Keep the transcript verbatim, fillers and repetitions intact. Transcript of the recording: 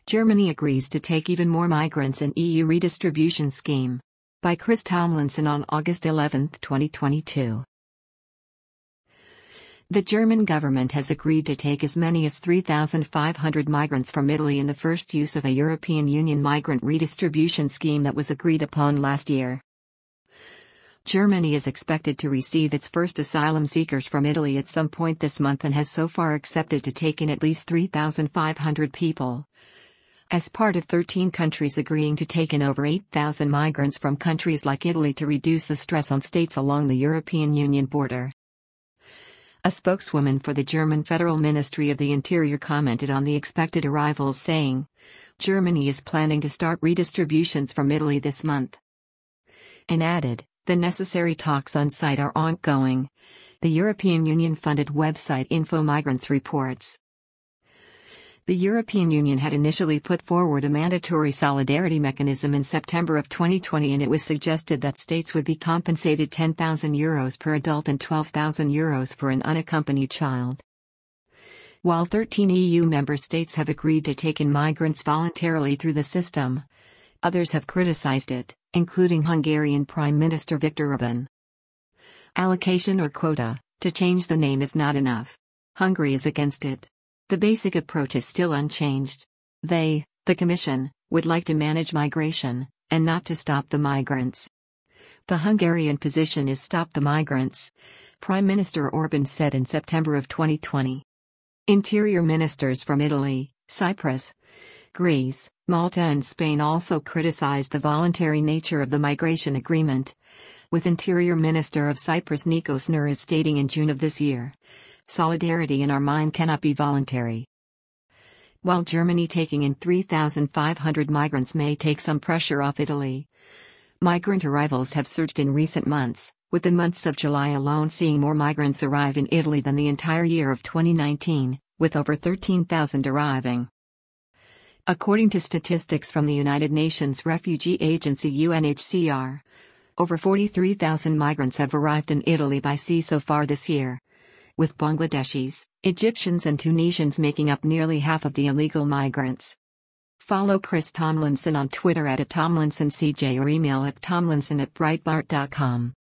Germany agrees to take even more migrants in E U redistribution scheme. By Chris Tomlinson on August eleventh, twenty twenty-two. The German government has agreed to take as many as three thousand five hundred migrants from Italy in the first use of a European Union migrant redistribution scheme that was agreed upon last year. Germany is expected to receive its first asylum seekers from Italy at some point this month and has so far accepted to take in at least three thousand five hundred people. As part of thirteen countries agreeing to take in over eight thousand migrants from countries like Italy to reduce the stress on states along the European Union border. A spokeswoman for the German Federal Ministry of the Interior commented on the expected arrivals, saying, "Germany is planning to start redistributions from Italy this month." And added, "The necessary talks on site are ongoing." The European Union-funded website InfoMigrants reports. The European Union had initially put forward a mandatory solidarity mechanism in September of twenty twenty, and it was suggested that states would be compensated ten thousand euros per adult and twelve thousand euros for an unaccompanied child. While thirteen E U member states have agreed to take in migrants voluntarily through the system, others have criticized it, including Hungarian Prime Minister Viktor Orbán. Allocation or quota, to change the name is not enough. Hungary is against it. The basic approach is still unchanged. They, the Commission, would like to manage migration, and not to stop the migrants. The Hungarian position is stop the migrants, Prime Minister Orbán said in September of twenty twenty. Interior ministers from Italy, Cyprus, Greece, Malta and Spain also criticized the voluntary nature of the migration agreement, with Interior Minister of Cyprus Nikos Nouris stating in June of this year, "Solidarity in our mind cannot be voluntary." While Germany taking in three thousand five hundred migrants may take some pressure off Italy, migrant arrivals have surged in recent months, with the months of July alone seeing more migrants arrive in Italy than the entire year of twenty nineteen, with over thirteen thousand arriving. According to statistics from the United Nations Refugee Agency U N H C R, over forty-three thousand migrants have arrived in Italy by sea so far this year, with Bangladeshis, Egyptians and Tunisians making up nearly half of the illegal migrants. Follow Chris Tomlinson on Twitter at Tomlinson C J or email at tomlinson at breitbart dot com.